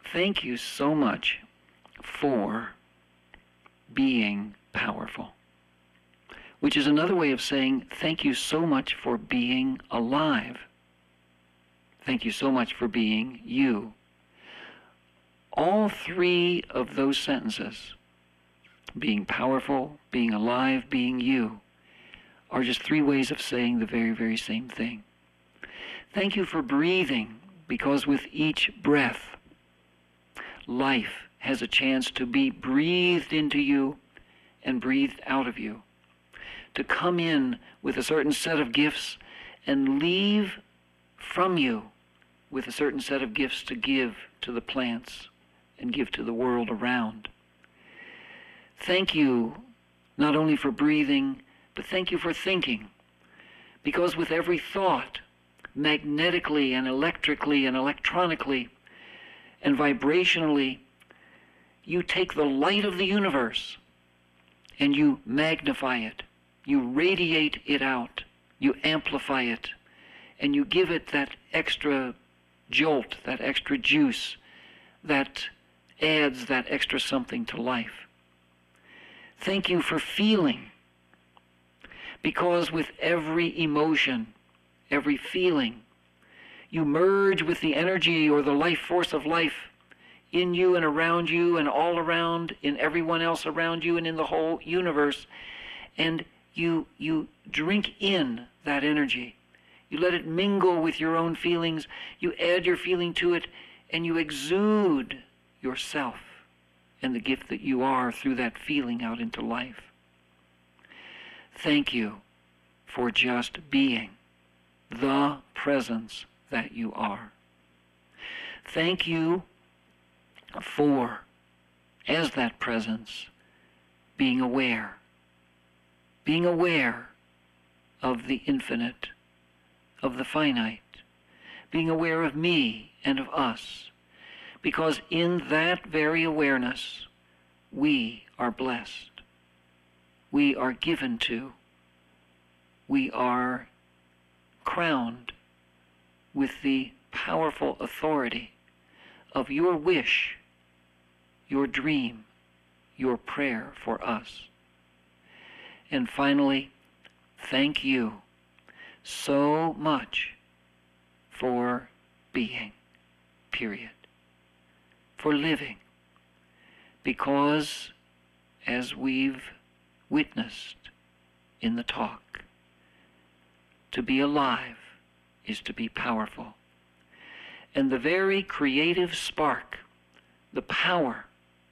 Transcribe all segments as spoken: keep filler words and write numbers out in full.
Thank you so much for being powerful, which is another way of saying thank you so much for being alive. Thank you so much for being you. All three of those sentences, being powerful, being alive, being you, are just three ways of saying the very, very same thing. Thank you for breathing, because with each breath, life has a chance to be breathed into you and breathed out of you, to come in with a certain set of gifts and leave from you with a certain set of gifts to give to the plants and give to the world around. Thank you not only for breathing, but thank you for thinking, because with every thought, magnetically and electrically and electronically and vibrationally, you take the light of the universe and you magnify it, you radiate it out, you amplify it, and you give it that extra jolt, that extra juice, that adds that extra something to life. Thank you for feeling, because with every emotion, every feeling, you merge with the energy or the life force of life in you and around you and all around, in everyone else around you and in the whole universe, and you you drink in that energy. You let it mingle with your own feelings, you add your feeling to it, and you exude yourself and the gift that you are through that feeling out into life. Thank you for just being the presence that you are. Thank you for, as that presence, being aware, being aware of the infinite, of the finite, being aware of me and of us, because in that very awareness, we are blessed. We are given to, we are crowned with the powerful authority of your wish, your dream, your prayer for us. And finally, thank you so much for being, period, for living, because as we've witnessed in the talk, to be alive is to be powerful. And the very creative spark, the power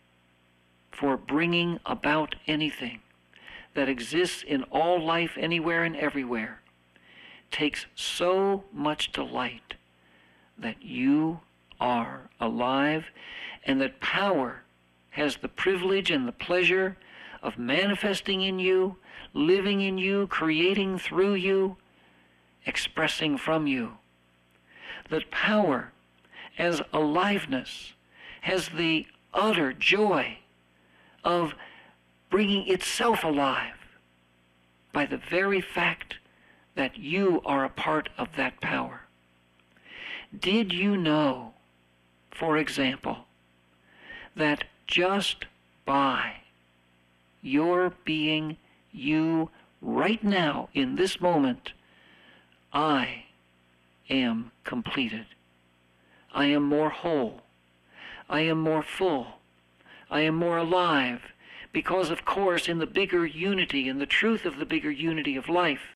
for bringing about anything that exists in all life anywhere and everywhere, takes so much delight that you are alive, and that power has the privilege and the pleasure of manifesting in you, living in you, creating through you, expressing from you. That power, as aliveness, has the utter joy of bringing itself alive by the very fact that you are a part of that power. Did you know, for example, that just by your being you right now in this moment, I am completed. I am more whole. I am more full. I am more alive, because of course in the bigger unity, in the truth of the bigger unity of life,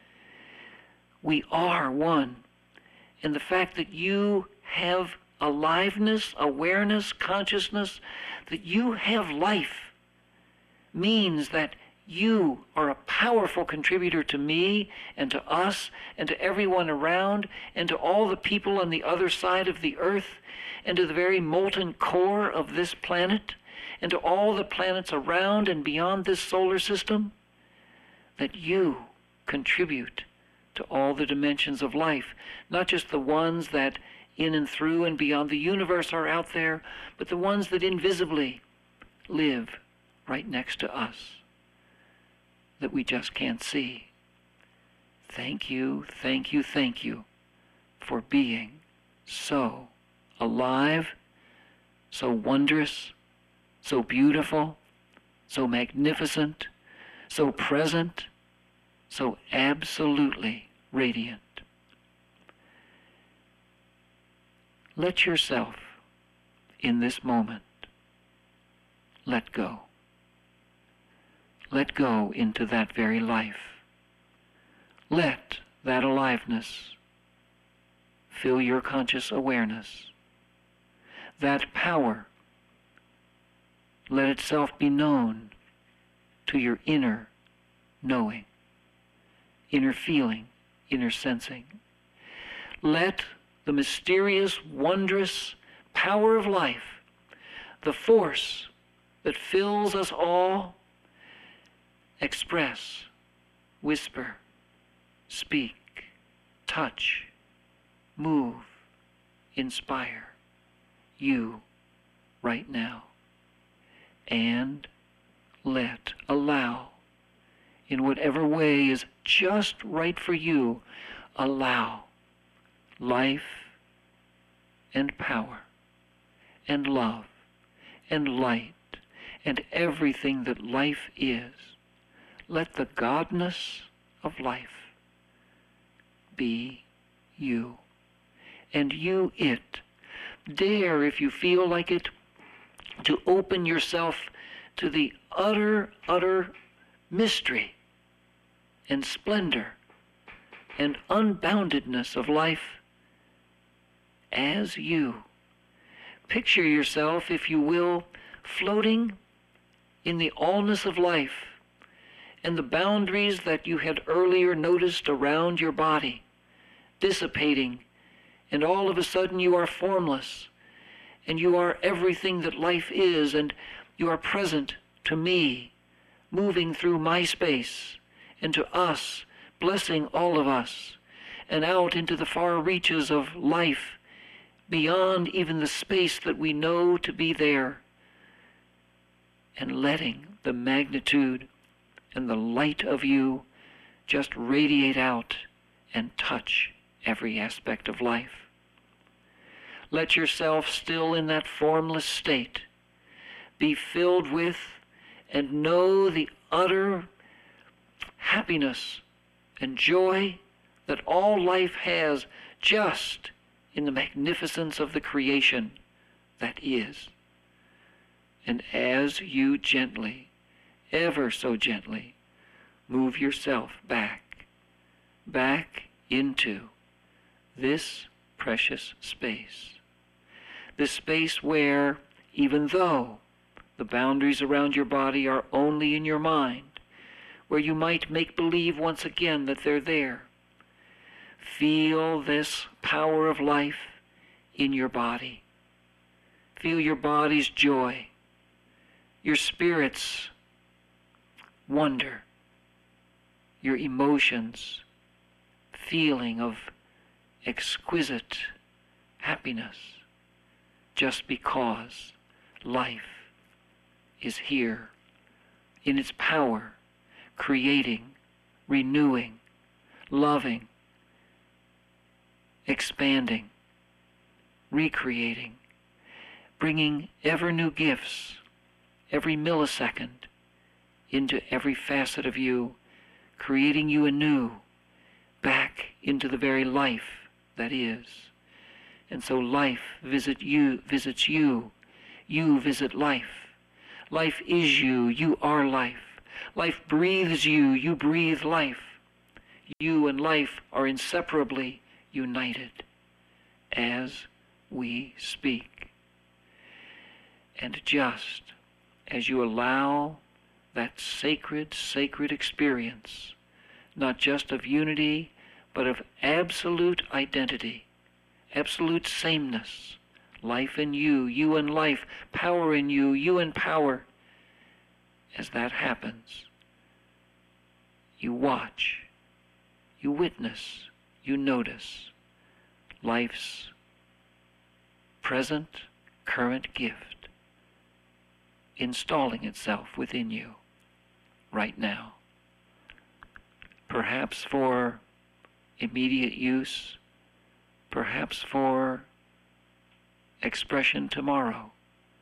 we are one. And the fact that you have aliveness, awareness, consciousness, that you have life, means that you are a powerful contributor to me and to us and to everyone around and to all the people on the other side of the earth and to the very molten core of this planet and to all the planets around and beyond this solar system, that you contribute to all the dimensions of life, not just the ones that in and through and beyond the universe are out there, but the ones that invisibly live right next to us, that we just can't see. Thank you, thank you, thank you for being so alive, so wondrous, so beautiful, so magnificent, so present, so absolutely radiant. Let yourself, in this moment, let go. Let go into that very life. Let that aliveness fill your conscious awareness. That power, let itself be known to your inner knowing, inner feeling, inner sensing. Let the mysterious, wondrous power of life, the force that fills us all, express, whisper, speak, touch, move, inspire you right now. And let, allow, in whatever way is just right for you, allow life and power and love and light and everything that life is. Let the godness of life be you, and you it. Dare, if you feel like it, to open yourself to the utter, utter mystery and splendor and unboundedness of life as you. Picture yourself, if you will, floating in the allness of life and the boundaries that you had earlier noticed around your body dissipating, and all of a sudden you are formless, and you are everything that life is, and you are present to me, moving through my space, and to us, blessing all of us, and out into the far reaches of life, beyond even the space that we know to be there, and letting the magnitude and the light of you just radiate out and touch every aspect of life. Let yourself, still in that formless state, be filled with and know the utter happiness and joy that all life has just in the magnificence of the creation that is. And as you gently, ever so gently, move yourself back, back into this precious space, this space where, even though the boundaries around your body are only in your mind, where you might make believe once again that they're there, feel this power of life in your body. Feel your body's joy, your spirit's wonder, your emotions, feeling of exquisite happiness, just because life is here in its power, creating, renewing, loving, expanding, recreating, bringing ever new gifts every millisecond into every facet of you, creating you anew back into the very life that is. And so life visit you, visits you, you visit life. Life is you, you are life. Life breathes you, you breathe life. You and life are inseparably united as we speak. And just as you allow that sacred, sacred experience, not just of unity, but of absolute identity, absolute sameness, life in you, you in life, power in you, you in power, as that happens, you watch, you witness, you notice life's present, current gift installing itself within you right now. Perhaps for immediate use, perhaps for expression tomorrow,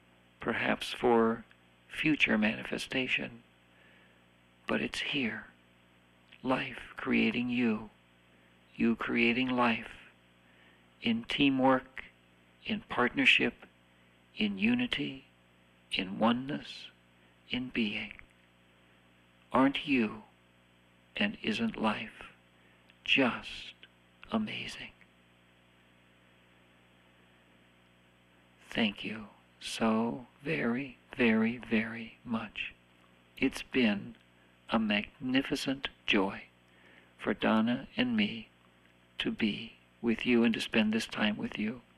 perhaps for future manifestation, but it's here. Life creating you, you creating life, in teamwork, in partnership, in unity, in oneness, in being. Aren't you, and isn't life, just amazing? Thank you so very, very, very much. It's been a magnificent joy for Donna and me to be with you and to spend this time with you.